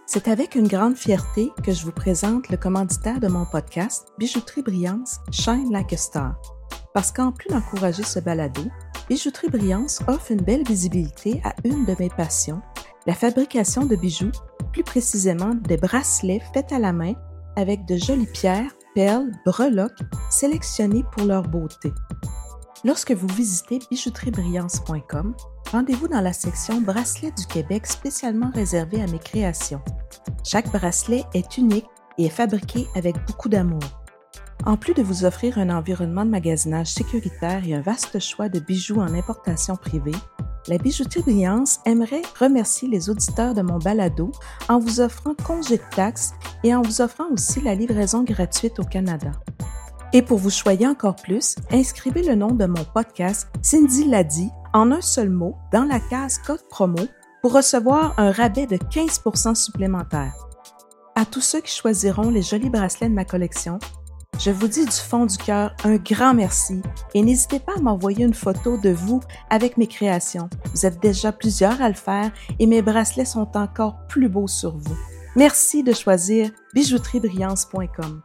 C'est avec une grande fierté que je vous présente le commanditaire de mon podcast, Bijouterie Brillance, Shine Like a Star. Parce qu'en plus d'encourager ce balado, Bijouterie Brillance offre une belle visibilité à une de mes passions, la fabrication de bijoux, plus précisément des bracelets faits à la main avec de jolies pierres, perles, breloques sélectionnées pour leur beauté. Lorsque vous visitez bijouteriebrillance.com, rendez-vous dans la section Bracelets du Québec spécialement réservée à mes créations. Chaque bracelet est unique et est fabriqué avec beaucoup d'amour. En plus de vous offrir un environnement de magasinage sécuritaire et un vaste choix de bijoux en importation privée, la Bijouterie Brillance aimerait remercier les auditeurs de mon balado en vous offrant congé de taxes et en vous offrant aussi la livraison gratuite au Canada. Et pour vous choyer encore plus, inscrivez le nom de mon podcast Cindy l'a dit en un seul mot dans la case code promo pour recevoir un rabais de 15% supplémentaire. À tous ceux qui choisiront les jolis bracelets de ma collection, je vous dis du fond du cœur un grand merci et n'hésitez pas à m'envoyer une photo de vous avec mes créations. Vous êtes déjà plusieurs à le faire et mes bracelets sont encore plus beaux sur vous. Merci de choisir bijouteriebrillance.com.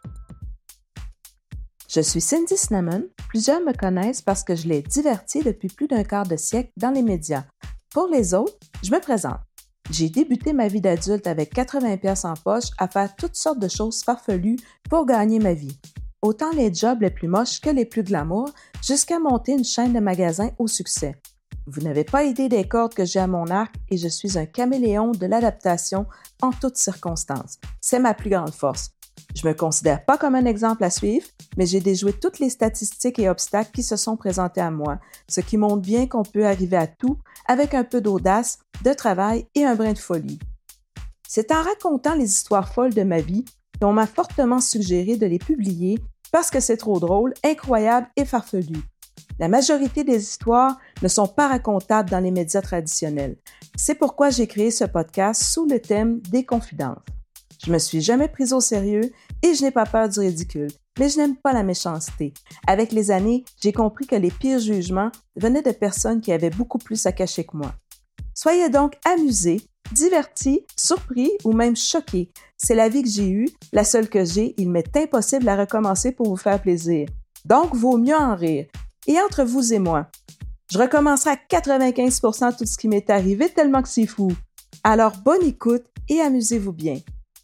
Je suis Cindy Cinnamon. Plusieurs me connaissent parce que je l'ai divertie depuis plus d'un quart de siècle dans les médias. Pour les autres, je me présente. J'ai débuté ma vie d'adulte avec 80$ en poche à faire toutes sortes de choses farfelues pour gagner ma vie. Autant les jobs les plus moches que les plus glamour, jusqu'à monter une chaîne de magasins au succès. Vous n'avez pas idée des cordes que j'ai à mon arc et je suis un caméléon de l'adaptation en toutes circonstances. C'est ma plus grande force. Je me considère pas comme un exemple à suivre, mais j'ai déjoué toutes les statistiques et obstacles qui se sont présentés à moi, ce qui montre bien qu'on peut arriver à tout avec un peu d'audace, de travail et un brin de folie. C'est en racontant les histoires folles de ma vie qu'on m'a fortement suggéré de les publier parce que c'est trop drôle, incroyable et farfelu. La majorité des histoires ne sont pas racontables dans les médias traditionnels. C'est pourquoi j'ai créé ce podcast sous le thème des confidences. Je me suis jamais prise au sérieux et je n'ai pas peur du ridicule, mais je n'aime pas la méchanceté. Avec les années, j'ai compris que les pires jugements venaient de personnes qui avaient beaucoup plus à cacher que moi. Soyez donc amusés, divertis, surpris ou même choqués. C'est la vie que j'ai eue, la seule que j'ai, il m'est impossible à recommencer pour vous faire plaisir. Donc, vaut mieux en rire. Et entre vous et moi, je recommencerai à 95% tout ce qui m'est arrivé tellement que c'est fou. Alors, bonne écoute et amusez-vous bien.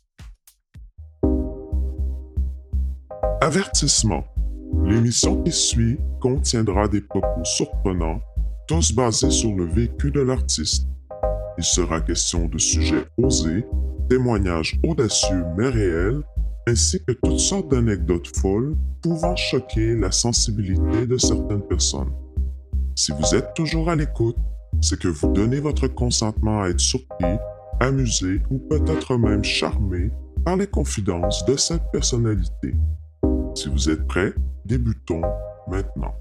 Avertissement. L'émission qui suit contiendra des propos surprenants, tous basés sur le vécu de l'artiste. Il sera question de sujets osés, témoignages audacieux mais réels, ainsi que toutes sortes d'anecdotes folles pouvant choquer la sensibilité de certaines personnes. Si vous êtes toujours à l'écoute, c'est que vous donnez votre consentement à être surpris, amusé ou peut-être même charmé par les confidences de cette personnalité. Si vous êtes prêts, débutons maintenant.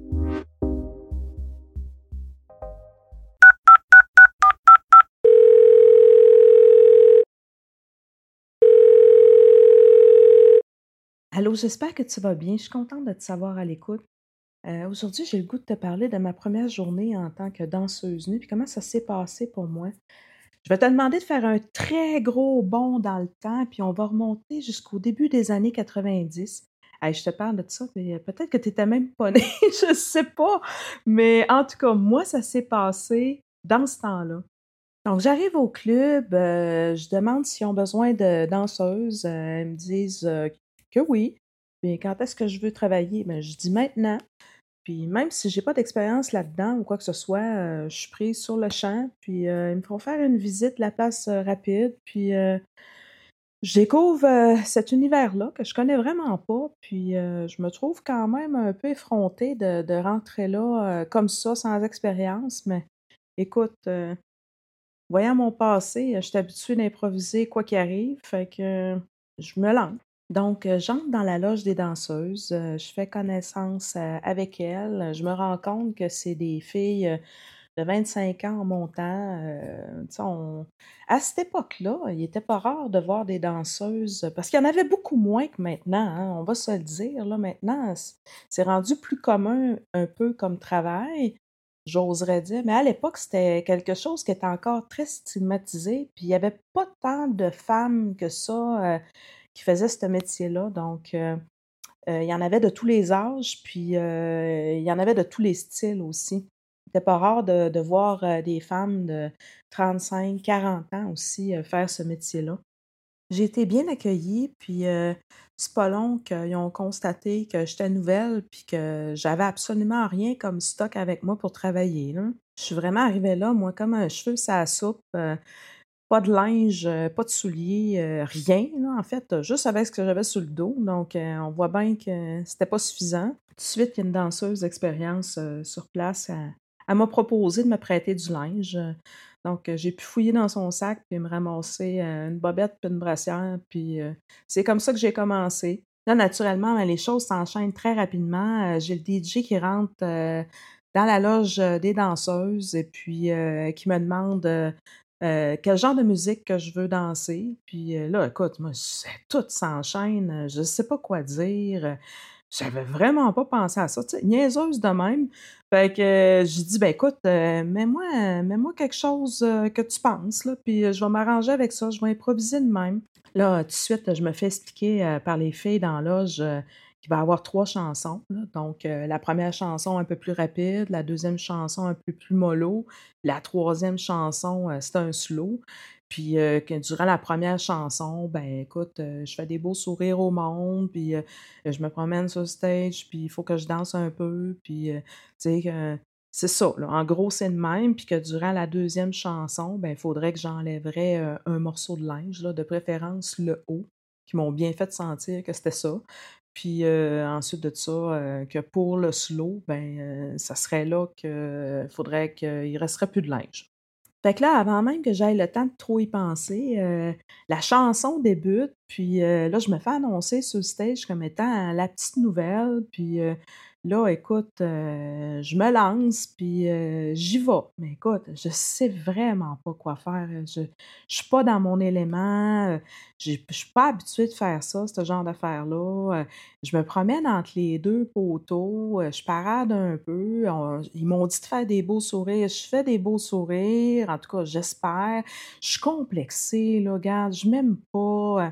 Allô, j'espère que tu vas bien. Je suis contente de te savoir à l'écoute. Aujourd'hui, j'ai le goût de te parler de ma première journée en tant que danseuse nue, puis comment ça s'est passé pour moi. Je vais te demander de faire un très gros bond dans le temps, puis on va remonter jusqu'au début des années 90. Hey, je te parle de ça, puis peut-être que tu n'étais même pas née, je sais pas. Mais en tout cas, moi, ça s'est passé dans ce temps-là. Donc, j'arrive au club, je demande s'ils ont besoin de danseuses. Ils me disent que oui. Puis quand est-ce que je veux travailler? Ben, je dis maintenant. Puis même si j'ai pas d'expérience là-dedans ou quoi que ce soit, je suis prise sur le champ. Puis ils me font faire une visite de la place rapide. Puis je découvre cet univers-là que je connais vraiment pas. Puis je me trouve quand même un peu effrontée de rentrer là comme ça, sans expérience. Mais écoute, voyant mon passé, je suis habituée d'improviser quoi qu'il arrive. Fait que je me lance. Donc, j'entre dans la loge des danseuses, je fais connaissance, avec elles. Je me rends compte que c'est des filles, de 25 ans en montant, tu sais, à cette époque-là, il était pas rare de voir des danseuses parce qu'il y en avait beaucoup moins que maintenant, hein, on va se le dire, là, maintenant, c'est rendu plus commun un peu comme travail. j'oserais dire. Mais à l'époque, c'était quelque chose qui était encore très stigmatisé, puis il y avait pas tant de femmes que ça, qui faisaient ce métier-là. Donc, il y en avait de tous les âges, puis il y en avait de tous les styles aussi. C'était pas rare de voir, des femmes de 35, 40 ans aussi, faire ce métier-là. J'ai été bien accueillie, puis c'est pas long qu'ils ont constaté que j'étais nouvelle, puis que j'avais absolument rien comme stock avec moi pour travailler, là. Je suis vraiment arrivée là, moi, comme un cheveu sur la soupe, pas de linge, pas de souliers, rien, là, en fait, juste avec ce que j'avais sur le dos. Donc, on voit bien que c'était pas suffisant. Tout de suite, il y a une danseuse d'expérience, sur place. Elle m'a proposé de me prêter du linge. Donc, j'ai pu fouiller dans son sac puis me ramasser, une bobette puis une brassière, puis c'est comme ça que j'ai commencé. Là, naturellement, ben, les choses s'enchaînent très rapidement. J'ai le DJ qui rentre, dans la loge, des danseuses et puis, qui me demande, quel genre de musique que je veux danser. Puis, là, écoute, moi, c'est tout s'enchaîne, je sais pas quoi dire, j'avais vraiment pas pensé à ça, tu sais, niaiseuse de même. Fait que, j'ai dit: «Ben, écoute, mets-moi quelque chose, que tu penses, là, puis, je vais m'arranger avec ça, je vais improviser de même». Là, tout de suite, je me fais expliquer, par les filles dans la loge, qu'il va y avoir 3 chansons, là. Donc, la première chanson un peu plus rapide, la deuxième chanson un peu plus mollo, la troisième chanson, c'est un slow. Puis, que durant la première chanson, ben, écoute, je fais des beaux sourires au monde, puis, je me promène sur le stage, puis il faut que je danse un peu, puis, tu sais, c'est ça, là. En gros, c'est le même, puis que durant la deuxième chanson, ben, il faudrait que j'enlèverais, un morceau de linge, là, de préférence le haut, qui m'ont bien fait sentir que c'était ça. Puis, ensuite de ça, que pour le slow, ben, ça serait là que faudrait qu'il resterait plus de linge. Fait que là, avant même que j'aille le temps de trop y penser, la chanson débute, puis, là, je me fais annoncer sur le stage comme étant la petite nouvelle, puis, là, écoute, je me lance, puis, j'y vais. Mais écoute, je sais vraiment pas quoi faire, je suis pas dans mon élément, je suis pas habituée de faire ça, ce genre d'affaires-là, je me promène entre les 2 poteaux, je parade un peu, ils m'ont dit de faire des beaux sourires, je fais des beaux sourires, en tout cas, j'espère. Je suis complexée, là, regarde, je m'aime pas,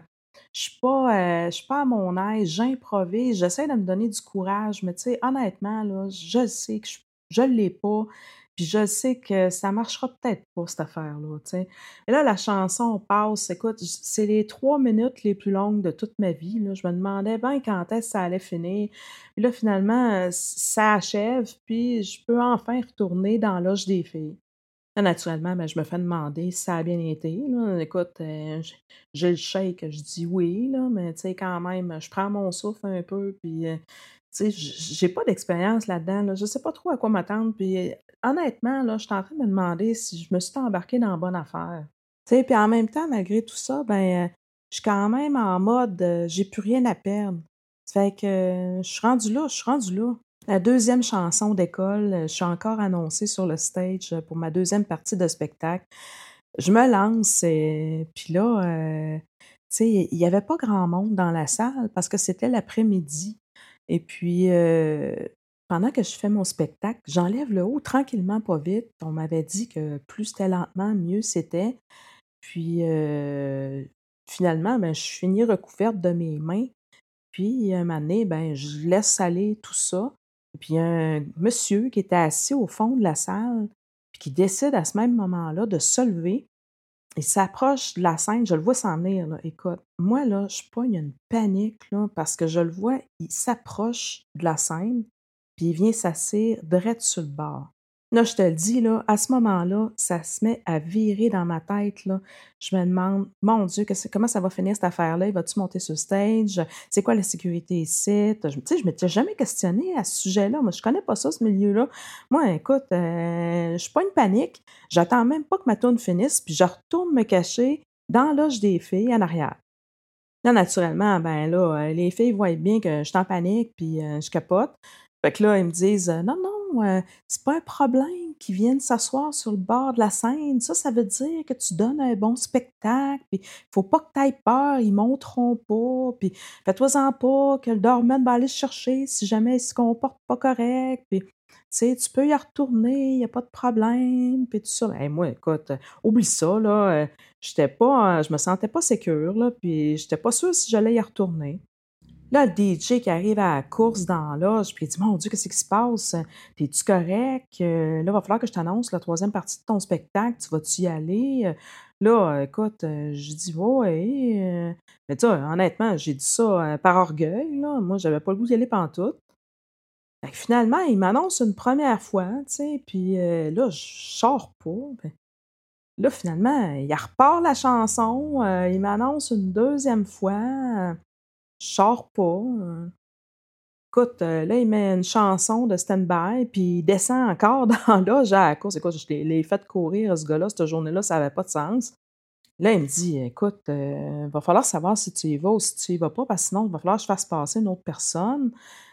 je suis pas à mon aise, j'improvise, j'essaie de me donner du courage, mais tu sais, honnêtement, là, je le sais que je l'ai pas, puis je sais que ça marchera peut-être pas cette affaire-là, tu sais. Et là, la chanson passe, écoute, c'est les 3 minutes les plus longues de toute ma vie, là. Je me demandais bien quand est-ce que ça allait finir. Puis là, finalement, ça achève, puis je peux enfin retourner dans la loge des filles. Là, naturellement, ben, je me fais demander si ça a bien été, là. Écoute, j'ai le shake, je dis oui, là, mais tu sais, quand même, je prends mon souffle un peu, puis, tu sais, j'ai pas d'expérience là-dedans, là. Je sais pas trop à quoi m'attendre, puis, honnêtement, là, je suis en train de me demander si je me suis embarquée dans la bonne affaire. Tu sais, puis en même temps, malgré tout ça, ben, je suis quand même en mode, j'ai plus rien à perdre. Ça fait que, je suis rendue là. La deuxième chanson d'école, je suis encore annoncée sur le stage, pour ma deuxième partie de spectacle. Je me lance et puis là, tu sais, il y avait pas grand monde dans la salle parce que c'était l'après-midi et puis, pendant que je fais mon spectacle, j'enlève le haut tranquillement, pas vite. On m'avait dit que plus c'était lentement, mieux c'était. Puis, finalement, ben, je finis recouverte de mes mains. Puis, un moment donné, ben, je laisse aller tout ça. Et puis, il y a un monsieur qui était assis au fond de la salle, puis qui décide à ce même moment-là de se lever. Il s'approche de la scène, je le vois s'en venir, là. Écoute, moi, là, je pogne une panique, là, parce que je le vois, il s'approche de la scène, puis il vient s'asseoir direct sur le bord. Là, je te le dis, là, à ce moment-là, ça se met à virer dans ma tête, là. Je me demande: «Mon Dieu, comment ça va finir cette affaire-là? Il va-tu monter sur stage? C'est quoi la sécurité ici?» Tu sais, je m'étais jamais questionnée à ce sujet-là. Moi, je connais pas ça, ce milieu-là. Moi, écoute, je suis pas une panique. J'attends même pas que ma tourne finisse, puis je retourne me cacher dans la loge des filles en arrière. Là, naturellement, ben là, les filles voient bien que je suis en panique puis, je capote. Fait que là, ils me disent: «Non, non, c'est pas un problème qu'ils viennent s'asseoir sur le bord de la scène. Ça veut dire que tu donnes un bon spectacle, puis faut pas que tu aies peur, ils monteront pas, puis fais-toi-en pas que le doorman va aller te chercher si jamais il se comporte pas correct», puis sais, tu peux y retourner, il n'y a pas de problème, puis tout ça. Hey, moi, écoute, oublie ça, là, je me sentais pas sécure, là, puis j'étais pas sûre si j'allais y retourner. Là, le DJ qui arrive à la course dans la loge, puis il dit: «Mon Dieu, qu'est-ce qui se passe? T'es-tu correct? Là, il va falloir que je t'annonce la troisième partie de ton spectacle. Tu vas-tu y aller?» Là, écoute, je dis: «Ouais, mais tu sais, honnêtement, j'ai dit ça, par orgueil, là. Moi, j'avais pas le goût d'y aller pantoute. Fait que finalement, il m'annonce une première fois, tu sais, puis là, je sors pas. Ben, là, finalement, il repart la chanson, il m'annonce une deuxième fois, je sors pas. Écoute, là, il met une chanson de stand-by, puis il descend encore dans la loge à la course. Écoute, je l'ai fait courir, ce gars-là, cette journée-là, ça avait pas de sens. Là, il me dit: «Écoute, va falloir savoir si tu y vas ou si tu y vas pas, parce que sinon, il va falloir que je fasse passer une autre personne.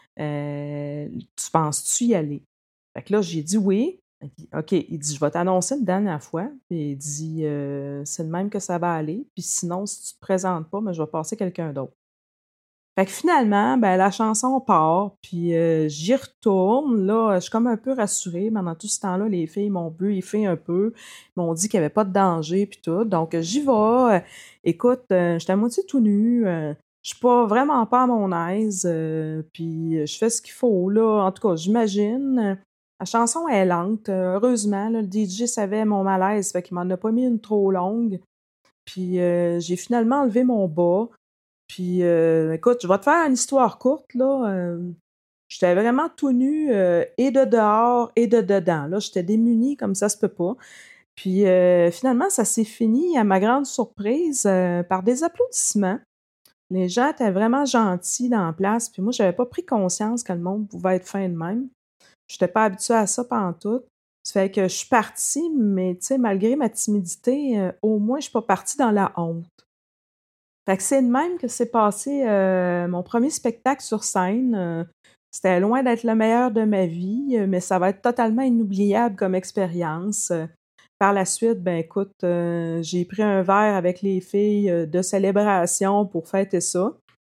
Tu penses-tu y aller?» Fait que là, j'ai dit: «Oui». Il dit: «OK». Il dit: «Je vais t'annoncer une dernière fois». Puis il dit: «C'est de même que ça va aller. Puis sinon, si tu te présentes pas, ben, je vais passer quelqu'un d'autre». Fait que finalement, ben, la chanson part, puis j'y retourne. Là, je suis comme un peu rassurée. Pendant tout ce temps-là, les filles m'ont briefé un peu. Ils m'ont dit qu'il y avait pas de danger puis tout. Donc j'y vais. Écoute, j'étais à moitié tout nue. Je suis pas vraiment pas à mon aise. Puis je fais ce qu'il faut, là. En tout cas, j'imagine. La chanson est lente. Heureusement, là, le DJ savait mon malaise, fait qu'il m'en a pas mis une trop longue. Puis j'ai finalement enlevé mon bas. Puis, écoute, je vais te faire une histoire courte, là. J'étais vraiment tout nu, et de dehors et de dedans. Là, j'étais démunie comme ça se peut pas. Puis, finalement, ça s'est fini, à ma grande surprise, par des applaudissements. Les gens étaient vraiment gentils dans la place, puis moi, j'avais pas pris conscience que le monde pouvait être fin de même. J'étais pas habituée à ça pantoute. Ça fait que je suis partie, mais tu sais, malgré ma timidité, au moins, je suis pas partie dans la honte. Fait que c'est de même que s'est passé, mon premier spectacle sur scène. C'était loin d'être le meilleur de ma vie, mais ça va être totalement inoubliable comme expérience. Par la suite, ben, écoute, j'ai pris un verre avec les filles, de célébration pour fêter ça.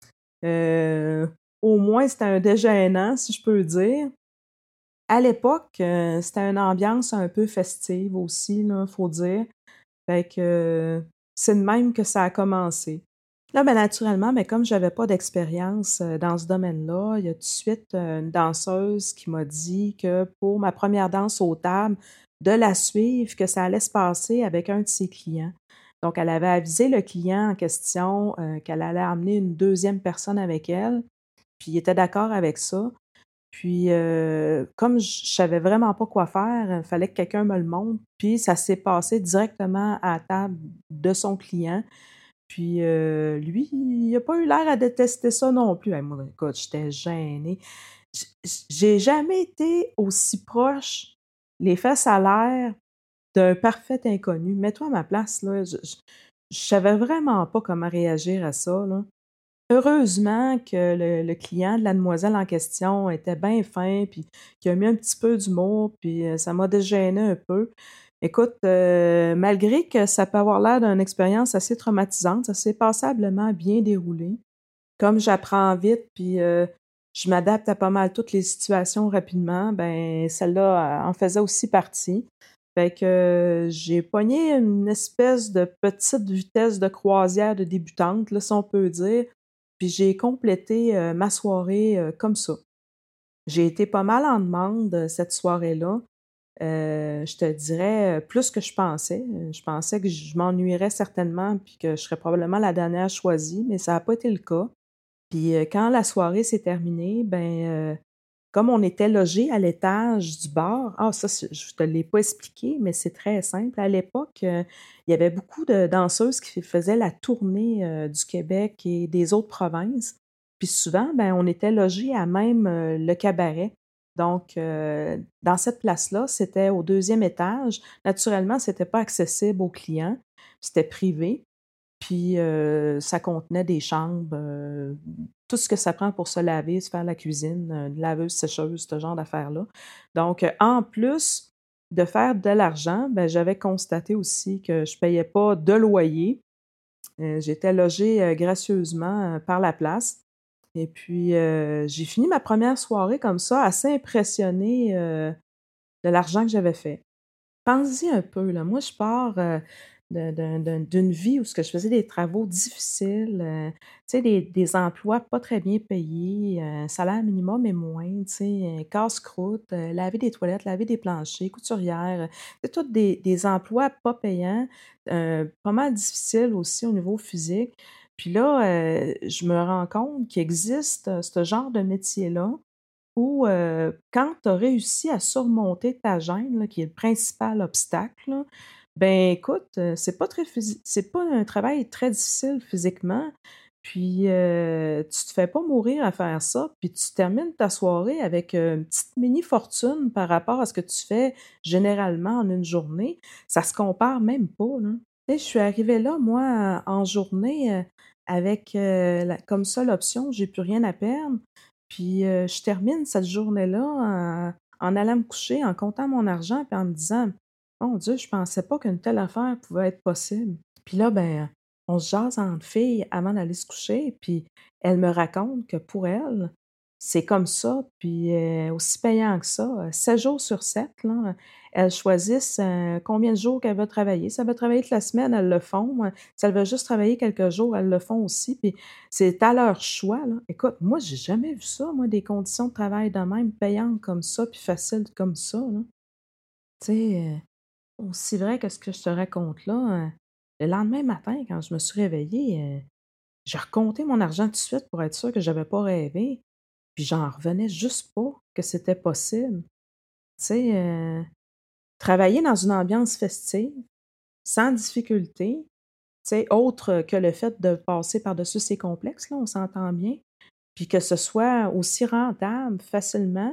Au moins, c'était un déjeunant, si je peux dire. À l'époque, c'était une ambiance un peu festive aussi, là, faut dire. Fait que, c'est de même que ça a commencé. Là, ben, naturellement, mais comme j'avais pas d'expérience, dans ce domaine-là, il y a tout de suite, une danseuse qui m'a dit que pour ma première danse aux tables, de la suivre, que ça allait se passer avec un de ses clients. Donc elle avait avisé le client en question, qu'elle allait amener une deuxième personne avec elle, puis il était d'accord avec ça. Puis, comme je savais vraiment pas quoi faire, il fallait que quelqu'un me le montre, puis ça s'est passé directement à la table de son client. Puis, lui, il a pas eu l'air à détester ça non plus. Hey, moi, écoute, j'étais gênée. J'ai jamais été aussi proche, les fesses à l'air, d'un parfait inconnu. Mets-toi à ma place, là, je savais vraiment pas comment réagir à ça, là. Heureusement que le client de la demoiselle en question était bien fin, puis qu'il a mis un petit peu d'humour, puis ça m'a dégênée un peu. Écoute, malgré que ça peut avoir l'air d'une expérience assez traumatisante, ça s'est passablement bien déroulé. Comme j'apprends vite, puis je m'adapte à pas mal toutes les situations rapidement, ben celle-là en faisait aussi partie. Fait que j'ai pogné une espèce de petite vitesse de croisière de débutante, là, si on peut dire. Puis j'ai complété, ma soirée, comme ça. J'ai été pas mal en demande, cette soirée-là. Je te dirais, plus que je pensais. Je pensais que je m'ennuierais certainement puis que je serais probablement la dernière choisie, mais ça a pas été le cas. Puis, quand la soirée s'est terminée, ben, comme on était logés à l'étage du bar, ça, je te l'ai pas expliqué, mais c'est très simple. À l'époque, il y avait beaucoup de danseuses qui faisaient la tournée, du Québec et des autres provinces. Puis souvent, ben, on était logés à même, le cabaret. Donc, dans cette place-là, c'était au deuxième étage. Naturellement, c'était pas accessible aux clients, c'était privé. Puis, ça contenait des chambres, tout ce que ça prend pour se laver, se faire la cuisine, une laveuse, sécheuse, ce genre d'affaires-là. Donc, en plus de faire de l'argent, ben, j'avais constaté aussi que je payais pas de loyer. J'étais logée, gracieusement, par la place Et puis, j'ai fini ma première soirée comme ça, assez impressionnée, de l'argent que j'avais fait. Pense-y un peu, là. Moi, je pars, d'une vie où ce que je faisais des travaux difficiles, tu sais, des emplois pas très bien payés, un salaire minimum et moins, tu sais, casse-croûte, laver des toilettes, laver des planchers, couturière, c'est tous des emplois pas payants, pas mal difficiles aussi au niveau physique. Puis là, je me rends compte qu'il existe, ce genre de métier-là où, quand tu as réussi à surmonter ta gêne, là, qui est le principal obstacle, là, ben, écoute, c'est pas un travail très difficile physiquement, puis, tu te fais pas mourir à faire ça, puis tu termines ta soirée avec, une petite mini fortune par rapport à ce que tu fais généralement en une journée. Ça se compare même pas, là. Tu sais, je suis arrivée là, moi, en journée, avec, la comme seule option, j'ai plus rien à perdre. Puis, je termine cette journée-là en allant me coucher, en comptant mon argent, puis en me disant: «Mon Dieu, je pensais pas qu'une telle affaire pouvait être possible». Puis là, ben, on se jase entre filles avant d'aller se coucher, puis elle me raconte que pour elle, c'est comme ça, puis aussi payant que ça, 7 jours sur 7 là, elles choisissent, combien de jours qu'elles veulent travailler. Si elles veulent travailler toute la semaine, elles le font, si elles veulent juste travailler quelques jours, elles le font aussi, puis c'est à leur choix, là. Écoute, moi, j'ai jamais vu ça, moi, des conditions de travail de même, payantes comme ça, puis faciles comme ça, là. Tu sais, aussi vrai que ce que je te raconte là, le lendemain matin, quand je me suis réveillée, j'ai recompté mon argent tout de suite pour être sûre que j'avais pas rêvé, puis j'en revenais juste pas que c'était possible. Tu sais, travailler dans une ambiance festive, sans difficulté, tu sais, autre que le fait de passer par-dessus ses complexes, là, on s'entend bien. Puis que ce soit aussi rentable facilement,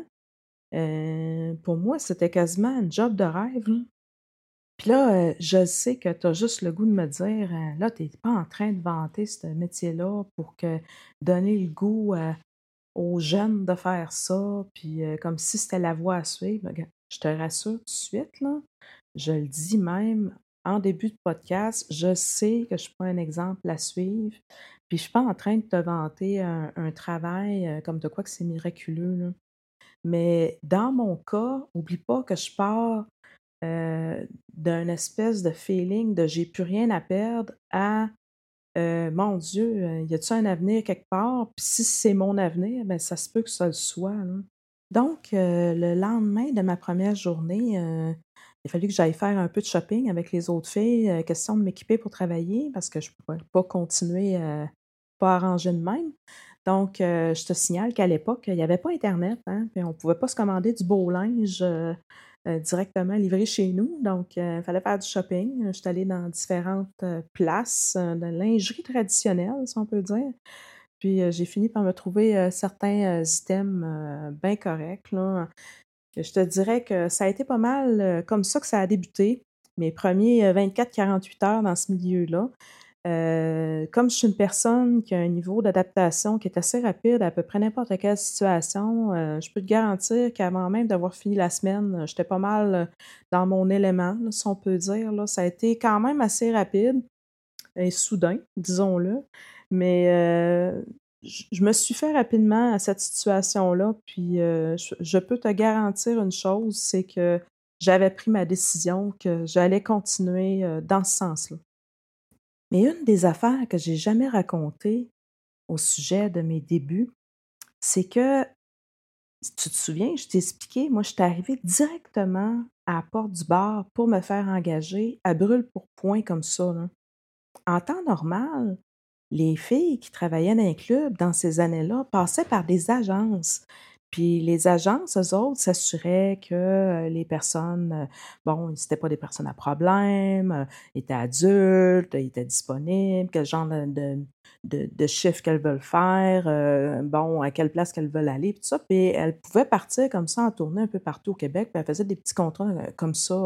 pour moi, c'était quasiment un job de rêve, là. Puis là, je sais que tu as juste le goût de me dire, là, tu es pas en train de vanter ce métier-là pour que donner le goût, aux jeunes de faire ça, puis, comme si c'était la voie à suivre. Regarde, je te rassure tout de suite, là, je le dis même en début de podcast, je sais que je suis pas un exemple à suivre, puis je suis pas en train de te vanter un travail, comme de quoi que c'est miraculeux, là. Mais dans mon cas, oublie pas que je pars, d'un espèce de feeling de «j'ai plus rien à perdre» à «Mon Dieu, y a-tu un avenir quelque part?» Puis si c'est mon avenir, ben, ça se peut que ça le soit, là. Donc, le lendemain de ma première journée, il a fallu que j'aille faire un peu de shopping avec les autres filles, question de m'équiper pour travailler parce que je ne pouvais pas continuer, pas arrangé de même. Donc, je te signale qu'à l'époque, il y avait pas internet, hein, puis on pouvait pas se commander du beau linge, directement livré chez nous. Donc, il fallait faire du shopping. J'étais allée dans différentes, places, de lingerie traditionnelle, si on peut dire. Puis, j'ai fini par me trouver, certains, items, bien corrects, là. Je te dirais que ça a été pas mal, comme ça que ça a débuté, mes premiers 24-48 heures dans ce milieu-là. Comme je suis une personne qui a un niveau d'adaptation qui est assez rapide à peu près n'importe quelle situation, je peux te garantir qu'avant même d'avoir fini la semaine, j'étais pas mal, dans mon élément, là, si on peut dire, là. Ça a été quand même assez rapide et soudain, disons-le, mais je me suis fait rapidement à cette situation-là, puis, je peux te garantir une chose, c'est que j'avais pris ma décision que j'allais continuer, dans ce sens-là. Mais une des affaires que j'ai jamais racontées au sujet de mes débuts, c'est que, si tu te souviens, je t'ai expliqué, moi, je suis arrivée directement à la porte du bar pour me faire engager à brûle-pourpoint comme ça, là. En temps normal, les filles qui travaillaient dans un club dans ces années-là passaient par des agences. Puis les agences, eux autres, s'assuraient que, les personnes, bon, c'était pas des personnes à problème, étaient adultes, étaient disponibles, quel genre de chiffre qu'elles veulent faire, bon, à quelle place qu'elles veulent aller, puis tout ça. Puis elles pouvaient partir comme ça en tournée un peu partout au Québec, puis elles faisaient des petits contrats, comme ça,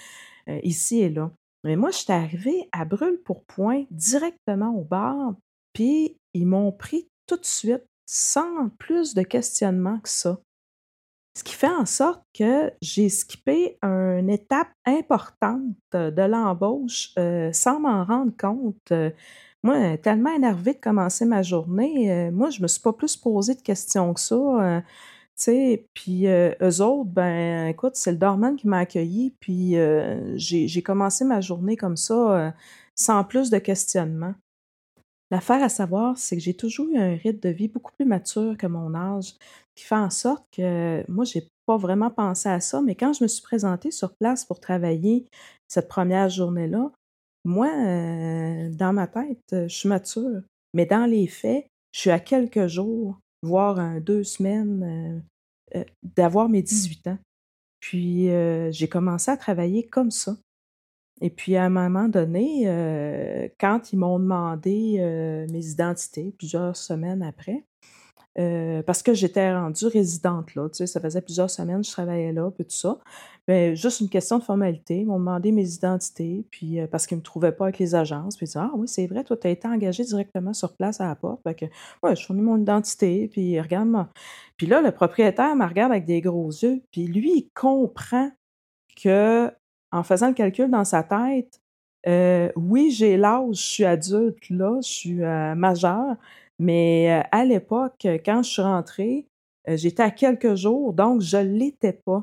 ici et là. Mais moi, j'étais arrivée à brûle-pourpoint directement au bar, puis ils m'ont pris tout de suite, sans plus de questionnement que ça. Ce qui fait en sorte que j'ai skippé une étape importante de l'embauche, sans m'en rendre compte. Moi, tellement énervée de commencer ma journée, moi, je me suis pas plus posé de questions que ça, tu sais? Puis, eux autres, ben, écoute, c'est le doorman qui m'a accueilli, puis, j'ai commencé ma journée comme ça, sans plus de questionnement. L'affaire à savoir, c'est que j'ai toujours eu un rythme de vie beaucoup plus mature que mon âge, qui fait en sorte que moi, j'ai pas vraiment pensé à ça, mais quand je me suis présentée sur place pour travailler cette première journée-là, moi, dans ma tête, je suis mature, mais dans les faits, je suis à quelques jours, voire 2 semaines, d'avoir mes 18 ans. Puis, j'ai commencé à travailler comme ça. Et puis à un moment donné, quand ils m'ont demandé, mes identités, plusieurs semaines après, parce que j'étais rendue résidente là, tu sais, ça faisait plusieurs semaines que je travaillais là, puis tout ça. Beh, juste une question de formalité, ils m'ont demandé mes identités, puis, parce qu'ils me trouvaient pas avec les agences, puis ils disaient: «Ah oui, c'est vrai, toi, tu as été engagée directement sur place à la porte». Fait que, ouais, je fournis mon identité, puis regarde-moi. Puis là, le propriétaire me regarde avec des gros yeux, puis lui, il comprend que, en faisant le calcul dans sa tête, oui, j'ai l'âge, je suis adulte là, je suis, majeure, mais, à l'époque, quand je suis rentrée, j'étais à quelques jours, donc je l'étais pas.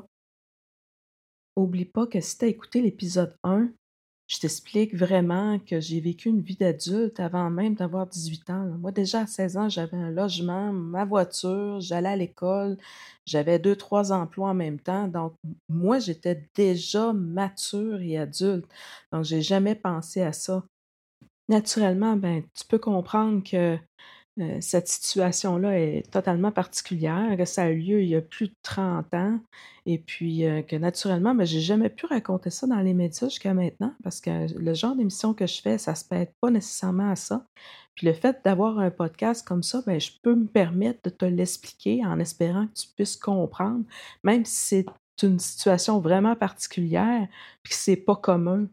Oublie pas que si tu as écouté l'épisode 1, je t'explique vraiment que j'ai vécu une vie d'adulte avant même d'avoir 18 ans, là. Moi, déjà à 16 ans, j'avais un logement, ma voiture, j'allais à l'école, j'avais 2, 3 emplois en même temps. Donc, moi, j'étais déjà mature et adulte. Donc, j'ai jamais pensé à ça. Naturellement, ben, tu peux comprendre que cette situation-là est totalement particulière, que ça a eu lieu il y a plus de 30 ans et puis, que naturellement, ben, j'ai jamais pu raconter ça dans les médias jusqu'à maintenant parce que le genre d'émission que je fais, ça se prête pas nécessairement à ça. Puis le fait d'avoir un podcast comme ça, ben, je peux me permettre de te l'expliquer en espérant que tu puisses comprendre, même si c'est une situation vraiment particulière puis que c'est pas commun.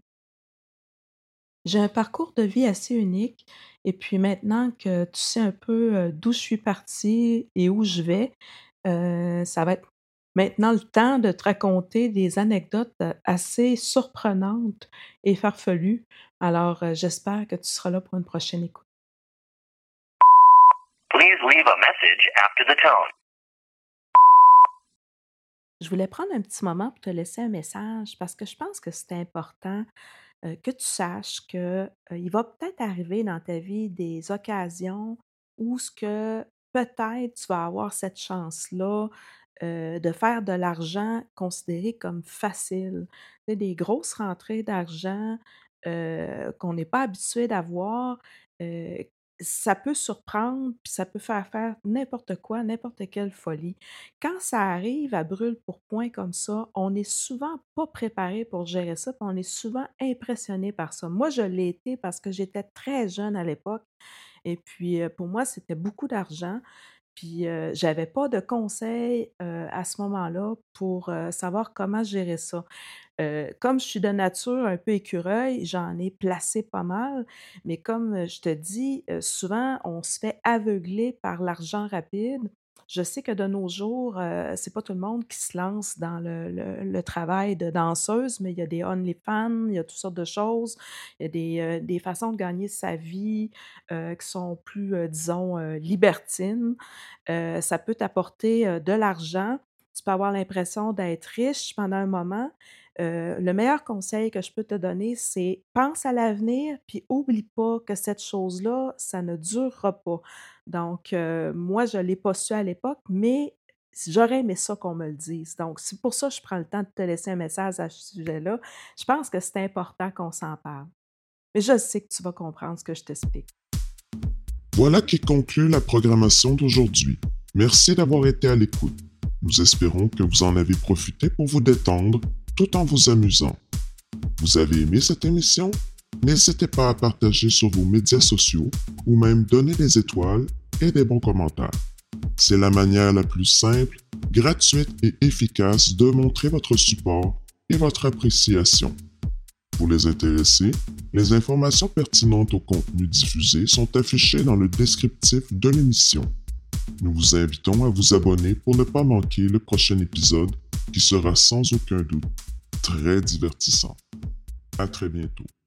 J'ai un parcours de vie assez unique et puis maintenant que tu sais un peu, d'où je suis partie et où je vais, ça va être maintenant le temps de te raconter des anecdotes, assez surprenantes et farfelues. Alors, j'espère que tu seras là pour une prochaine écoute. Please leave a message after the tone. Je voulais prendre un petit moment pour te laisser un message parce que je pense que c'est important, que tu saches que, il va peut-être arriver dans ta vie des occasions où ce que peut-être tu vas avoir cette chance-là, de faire de l'argent considéré comme facile. Tu sais, des grosses rentrées d'argent, qu'on n'est pas habitué d'avoir, heu, ça peut surprendre, puis ça peut faire n'importe quoi, n'importe quelle folie. Quand ça arrive à brûle pour point comme ça, on n'est souvent pas préparé pour gérer ça, puis on est souvent impressionné par ça. Moi, je l'ai été parce que j'étais très jeune à l'époque et puis, pour moi, c'était beaucoup d'argent. Puis, j'avais pas de conseils, à ce moment-là pour, savoir comment gérer ça. Comme je suis de nature un peu écureuil, j'en ai placé pas mal, mais comme, je te dis, souvent on se fait aveugler par l'argent rapide. Je sais que de nos jours, c'est pas tout le monde qui se lance dans le travail de danseuse, mais il y a des OnlyFans, il y a toutes sortes de choses. Il y a des façons de gagner sa vie, qui sont plus, disons, libertines. Ça peut t'apporter, de l'argent. Tu peux avoir l'impression d'être riche pendant un moment. Le meilleur conseil que je peux te donner, c'est pense à l'avenir, puis oublie pas que cette chose-là, ça ne durera pas. Donc, moi, je ne l'ai pas su à l'époque, mais j'aurais aimé ça qu'on me le dise. Donc, c'est pour ça que je prends le temps de te laisser un message à ce sujet-là. Je pense que c'est important qu'on s'en parle. Mais je sais que tu vas comprendre ce que je t'explique. Voilà qui conclut la programmation d'aujourd'hui. Merci d'avoir été à l'écoute. Nous espérons que vous en avez profité pour vous détendre tout en vous amusant. Vous avez aimé cette émission? N'hésitez pas à partager sur vos médias sociaux ou même donner des étoiles et des bons commentaires. C'est la manière la plus simple, gratuite et efficace de montrer votre support et votre appréciation. Pour les intéressés, les informations pertinentes au contenu diffusé sont affichées dans le descriptif de l'émission. Nous vous invitons à vous abonner pour ne pas manquer le prochain épisode qui sera sans aucun doute très divertissant. À très bientôt.